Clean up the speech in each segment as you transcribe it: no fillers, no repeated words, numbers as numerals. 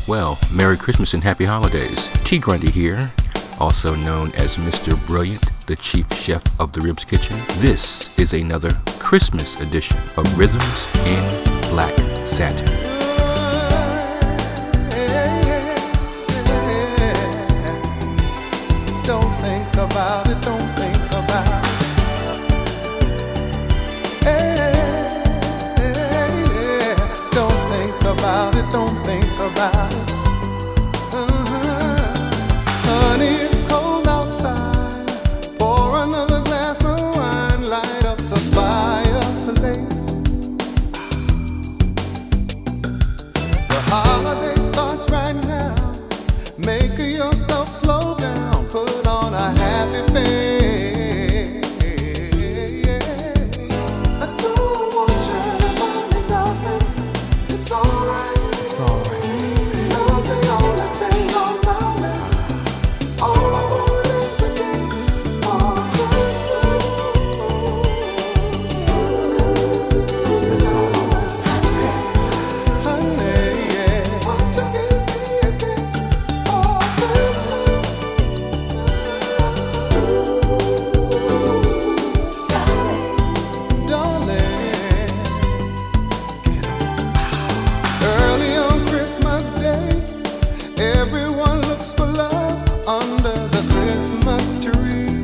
Well, Merry Christmas and Happy Holidays. T. Grundy here, also known as Mr. Brilliant, the chief chef of the Ribs Kitchen. This is another Christmas edition of Rhythms in Black Satin. Don't think about it, don't think about it. Don't think about it, don't think about it. Honey, it's cold outside. Pour another glass of wine, light up the fireplace. The holiday starts right now. Make yourself slow down, put on a happy face. I don't want you to worry, darling. It's alright. It's alright. Love's the only thing on my list. All I want is a kiss for Christmas. That's all I want. Honey, yeah. Won't you give me a kiss for Christmas? Darling, early on Christmas Day, everyone looks for love under the Christmas tree.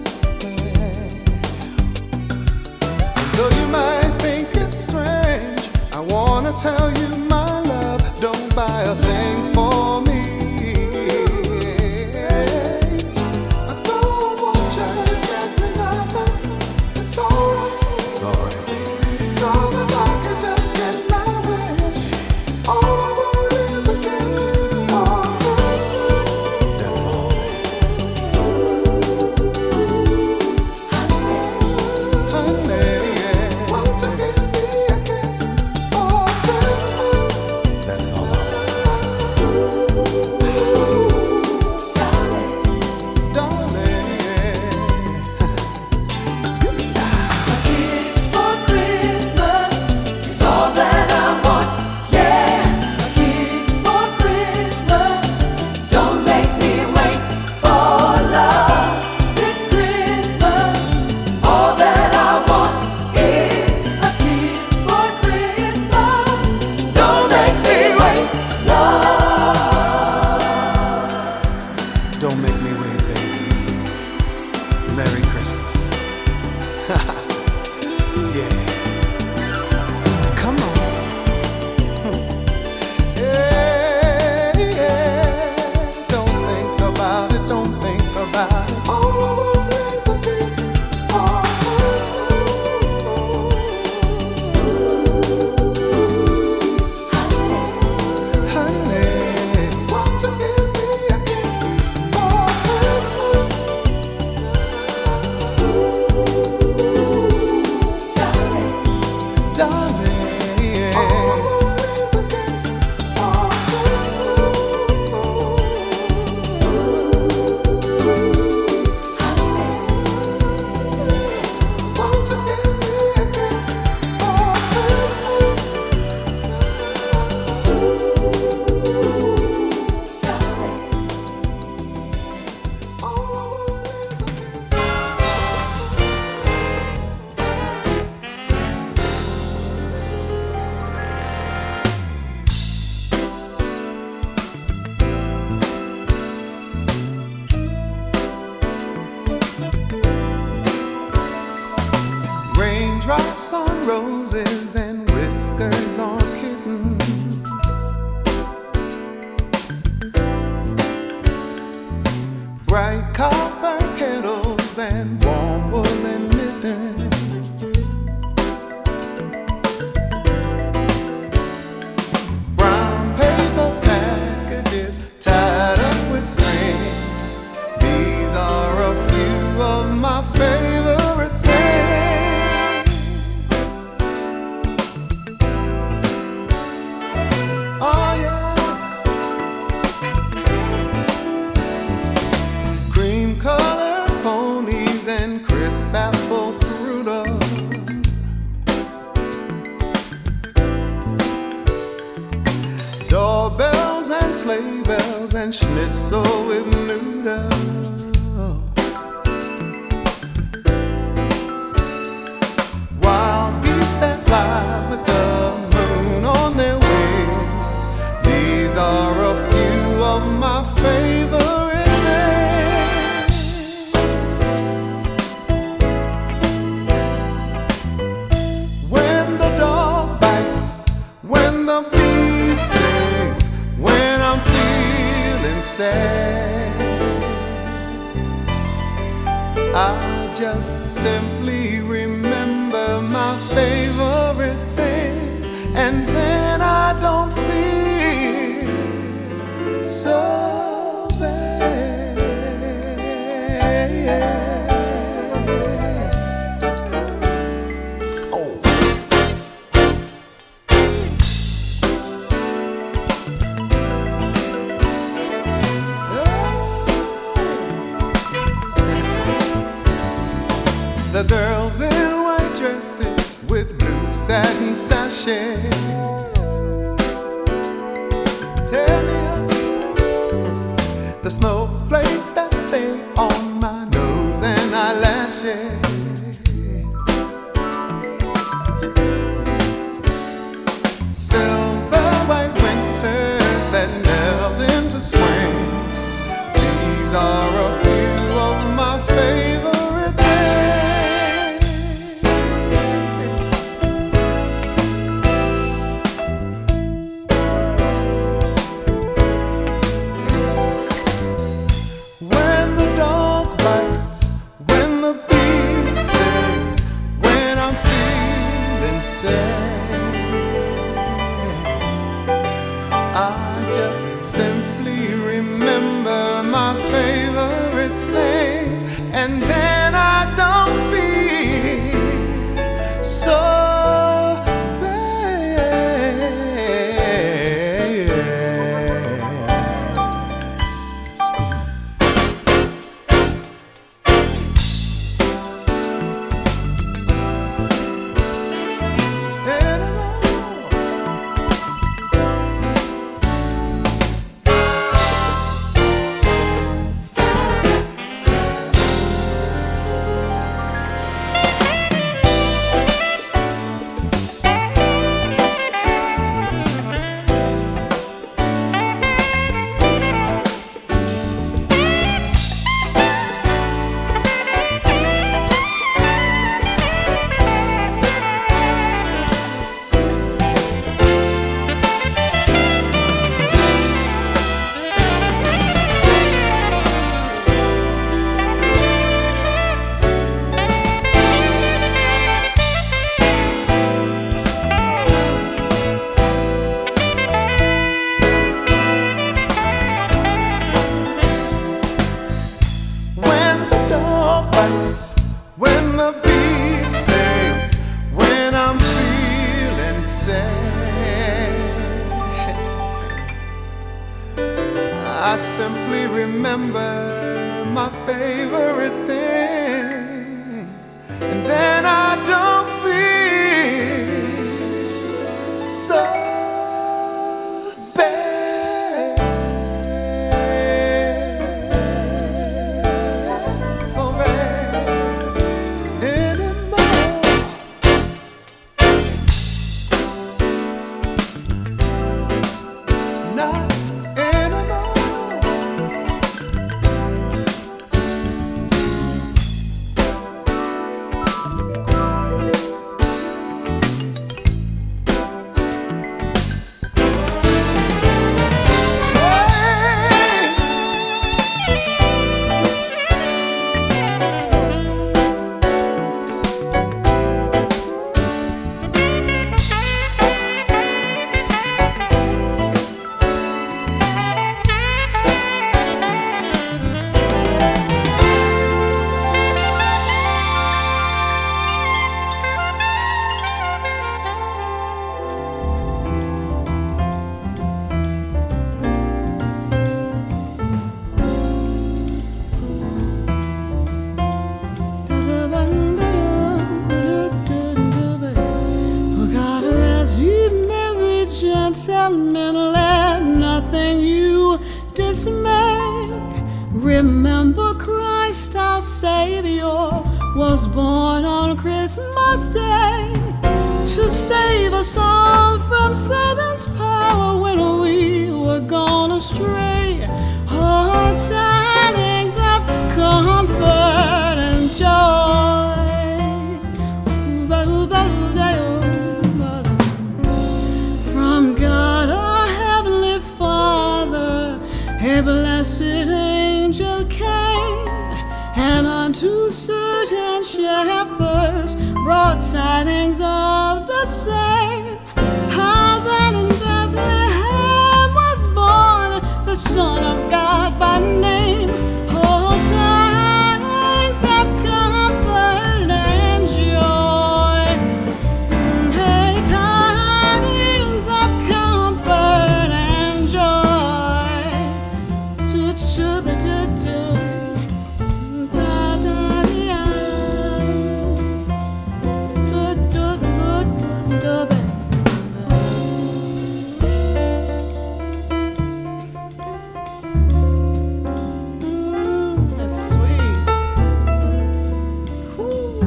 And though you might think it's strange, I wanna tell you my love, don't buy a thing for me. I don't want you to get me nothing. It's alright. It's alright, baby. 'Cause if I could just get my wish, all I want is a kiss for Christmas. That's all, honey, yeah. Won't you give me a kiss for Christmas? That's all I want. Darling, yeah. A kiss for Christmas is all that I want, yeah. A kiss for Christmas, don't make me wait for love. This Christmas, all that I want is a kiss for Christmas. Don't make me wait, love. Don't make me wait, baby. Merry Christmas. Yeah. Come on. Yeah. Don't think about it, don't think about it. All I want is a kiss for Christmas. Honey, won't you give me a kiss for Christmas? Darling, yeah. All I want is a kiss for Christmas. Won't you give me a kiss for Christmas? All I want is a kiss. Raindrops on roses and whiskers on kittens. Bright copper kettles and warm woolen mittens. Brown paper packages tied up with strings. These are a few of my favorite things. and sleigh bells and schnitzel with noodles. Wild geese that fly with the moon on their wings. These are a few of my favorite things. When the dog bites, when the bee stings, when I'm feeling sad, I just simply remember my favorite things, and then I don't feel so bad. Oh. The girls in white dresses with blue satin sachets tear me up. The snowflakes that stay on my nose and eyelashes. Silver white winters that melt into springs. These are a few of my favorite things. When the dog bites, when the bee stings, when I'm feeling sad, I just simply remember my favorite things, and then I don't feel so when the bee stings, when I'm feeling sad, I simply remember my favorite things, and then I don't feel so Remember Christ our Savior was born on Christmas Day to save us all from Satan's power when we were gone astray. Oh, tidings of comfort and joy from God our Heavenly Father. A blessed angel came, and unto certain shepherds brought tidings of the same. How that in Bethlehem was born the Son of God by name. Oh, tidings of comfort and joy. Hey, tidings of comfort and joy. That's sweet. Cool.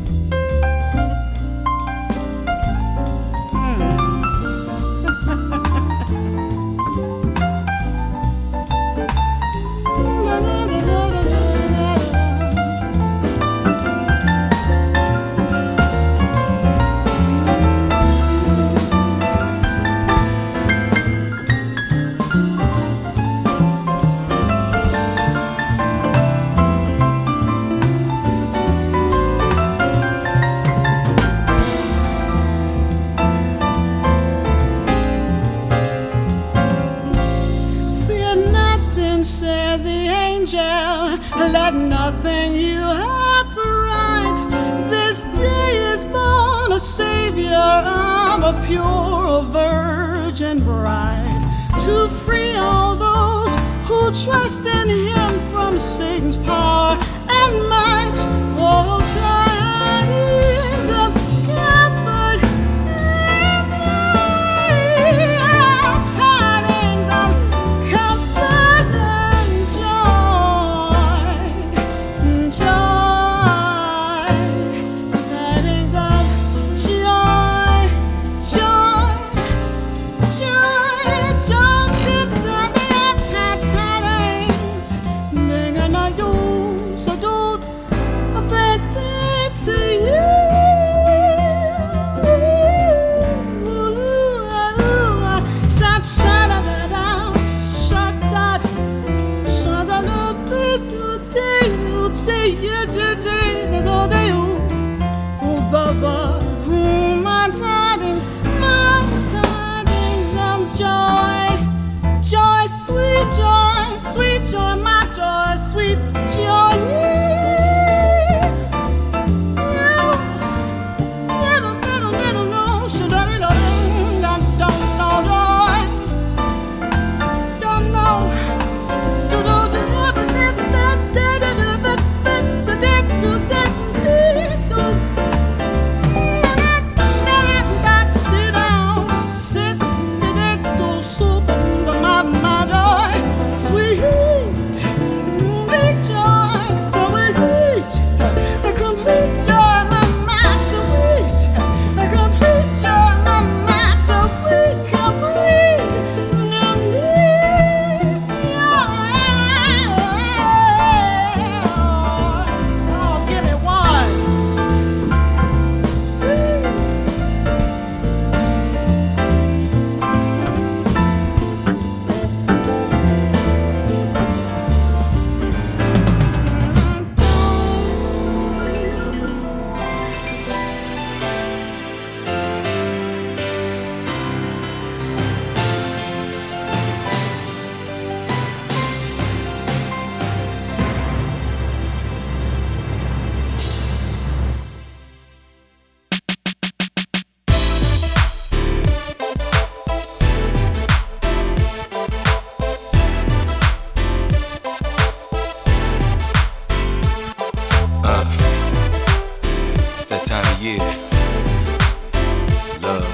Fear nothing, said the angel. Let nothing you have fright. This day is born a Savior of a pure virgin bride, to free all those who trust in Him from Satan's power and might. Oh, tidings of comfort and joy. Tidings of comfort and joy. Joy. Tidings of joy. Joy. Joy. Tidings. They're gonna do so do a bad thing to you. Shut da down, shut that, shut up a bit to say you to you. Oh, Baba, my tidings of joy, joy, sweet joy, my joy, sweet joy. year. Love,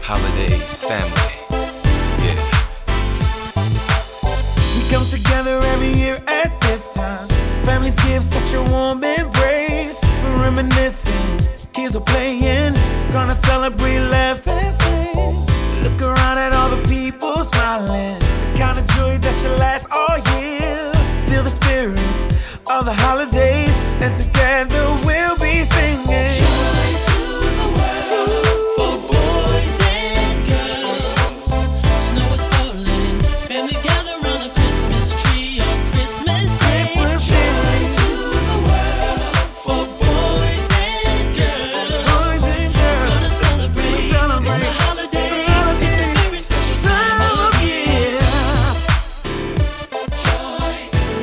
holidays, family. Yeah. We come together every year at this time, families give such a warm embrace. We're reminiscing, kids are playing, gonna celebrate, laugh and sing. Look around at all the people smiling, the kind of joy that should last all year. Feel the spirit of the holidays, and together we'll be singing. Joy to the world for boys and girls. Snow is falling, families gather around the Christmas tree on Christmas Day. Joy to the world for boys and girls. Gonna celebrate. It's the holiday. It's a very special time of year. Joy,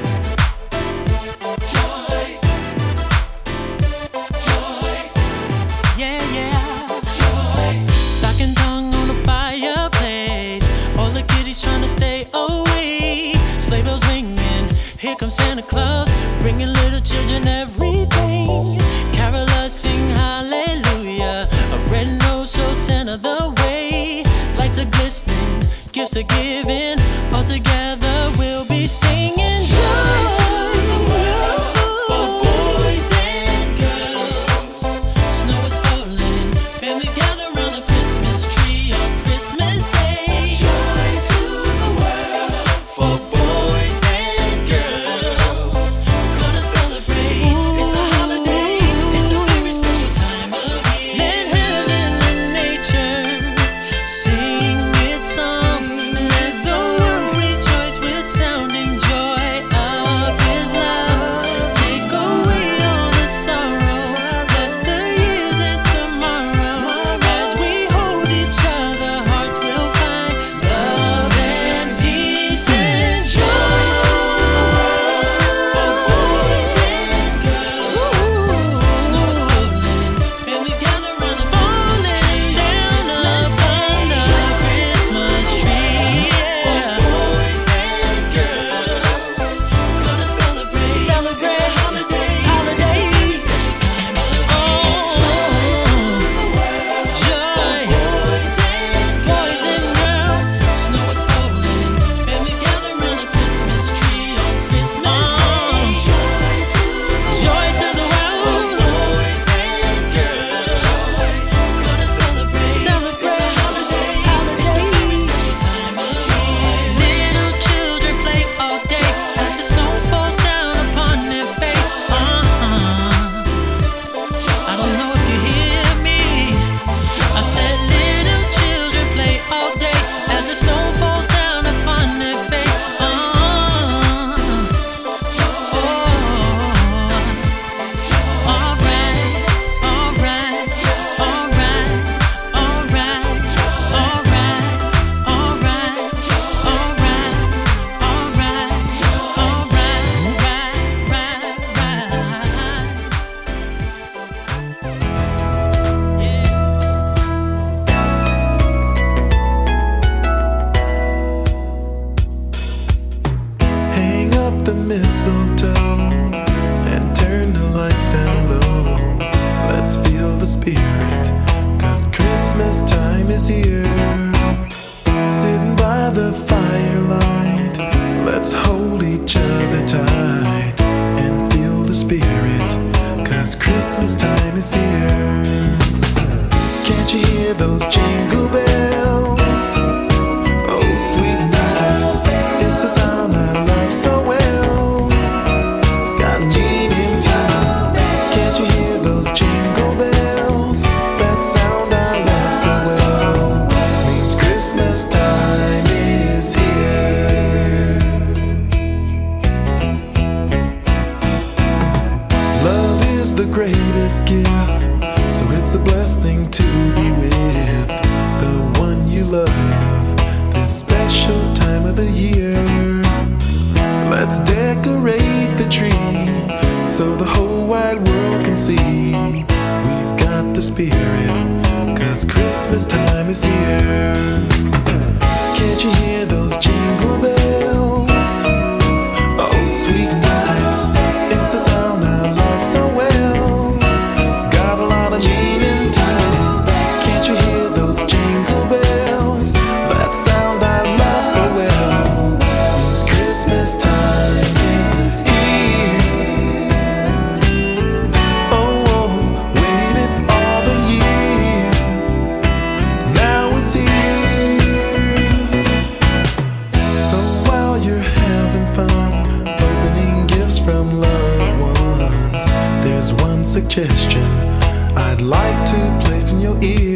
joy, joy. Yeah, yeah. Joy. Stocking tongue on the fireplace. All the kiddies trying to stay awake. Sleigh bells ringing. Here comes Santa Claus, bringing little children everything. Carolers sing hallelujah. A red nose shows Santa the way. Lights are glistening, gifts are given. All together we'll be singing joy to the world for boys and girls. Snow is falling, families gather around the Christmas tree on Christmas Day. Joy to the world for boys and girls. Gonna celebrate. It's the holiday. It's a very special time of year. Let heaven and nature sing its song. Let the world rejoice with sounding joy of His love. Take away all the sorrow. Bless the years and tomorrow. As we hold each other, hearts will find love and peace and joy to the world for boys and girls. Snow is falling, families gather around the Christmas tree on Christmas Day. For boys and girls, gonna celebrate. It's the holiday. It's a very special time of year. Joy to the world for boys and girls. Snow is falling, families gather around the Christmas tree on Christmas Day. Joy to the world for boys and girls. Gonna celebrate. It's the holiday. It's a very special time of year. Little children play all day as the snow falls down upon their face. I don't know if you hear me. I said little children play all day as the snow falls down upon their face. Hang up the mistletoe and turn the lights down low. Let's feel the spirit, 'cause Christmas time is here. Sitting by the firelight, let's hold each other tight and feel the spirit, 'cause Christmas time is here. Can't you hear those jingle bells? Oh, sweet music, it's a sound I love so well. It's got meaning too. Can't you hear those jingle bells? That sound I love so well means Christmas time is here. Love is the greatest gift, so it's a blessing to be with the one you love this special time of the year. So let's decorate the tree so the whole wide world can see we've got the spirit, 'cause Christmas time is here. Can't you hear those jingle bells? Oh, sweet music, it's the sound I love so well. It's got a lot of meaning to it. Can't you hear those jingle bells? That sound I love so well means Christmas time I'd like to place in your ear.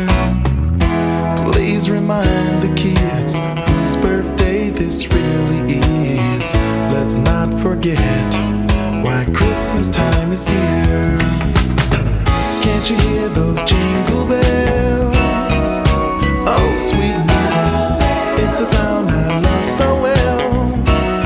Please remind the kids whose birthday this really is. Let's not forget why Christmas time is here. Can't you hear those jingle bells?